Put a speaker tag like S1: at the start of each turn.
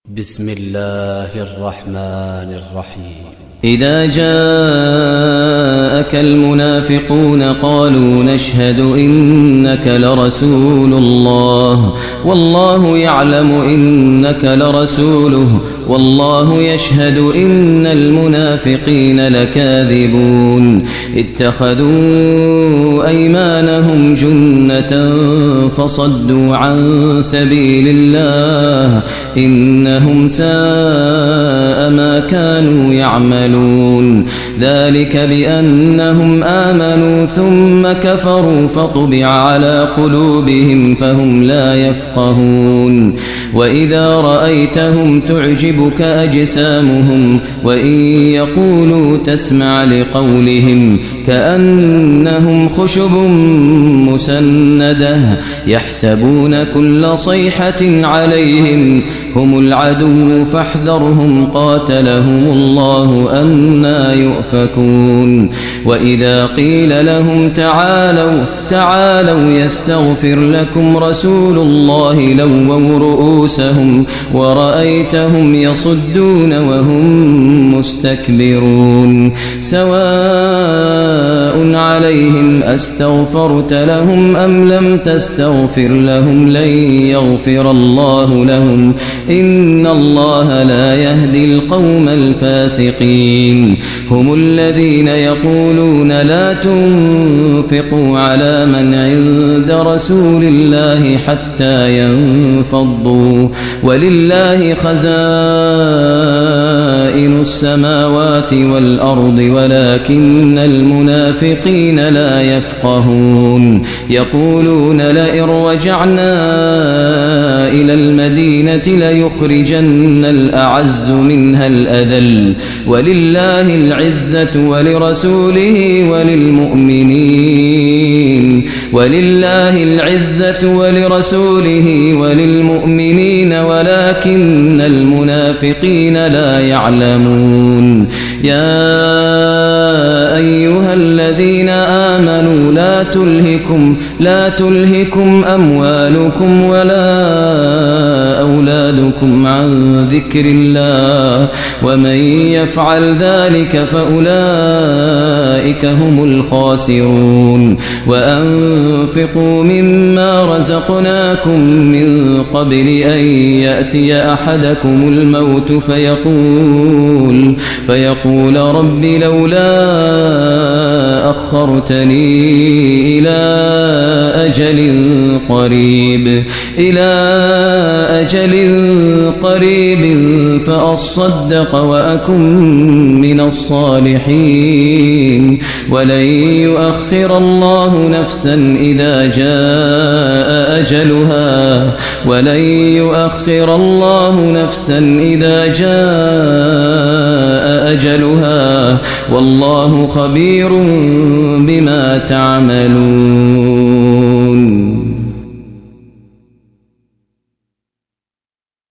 S1: بسم الله الرحمن الرحيم.
S2: إذا جاءك المنافقون قالوا نشهد إنك لرسول الله والله يعلم إنك لرسوله والله يشهد إن المنافقين لكاذبون اتخذوا أيمانهم جنة فصدوا عن سبيل الله إنهم ساء ما كانوا يعملون ذلك بأنهم آمنوا ثم كفروا فطبع على قلوبهم فهم لا يفقهون وإذا رأيتهم تعجبك أجسامهم وإن يقولوا تسمع لقولهم كأنهم خشب مسندة يحسبون كل صيحة عليهم هم العدو فاحذرهم قاتلهم الله أنى يؤفكون وإذا قيل لهم تعالوا يستغفر لكم رسول الله لووا رؤوسهم ورأيتهم يصدون وهم مستكبرون سواء عليهم أستغفرت لهم أم لم تستغفر لهم لن يغفر الله لهم إن الله لا يهدي القوم الفاسقين هم الذين يقولون لا تنفقوا على من عند رسول الله حتى ينفضوا ولله خزائن السماوات والأرض ولكن المنافقين لا يفقهون يقولون لئن رجعنا إلى المدينة ليخرجن الأعز منها الأذل ولله العزة ولرسوله وللمؤمنين ولكن المنافقين لا يعلمون يا أيها الذين آمنوا لا تلهكم أموالكم ولا أولادكم عن ذكر الله ومن يفعل ذلك فأولئك هم الخاسرون وأنفقوا مما رزقناكم من قبل أن يأتي أحدكم الموت فيقول رب لولا أخرتني إلى أجل قريب فأصدق وأكن من الصالحين ولن يؤخر الله نفسا إذا جاء أجلها والله خبير بما تعملون.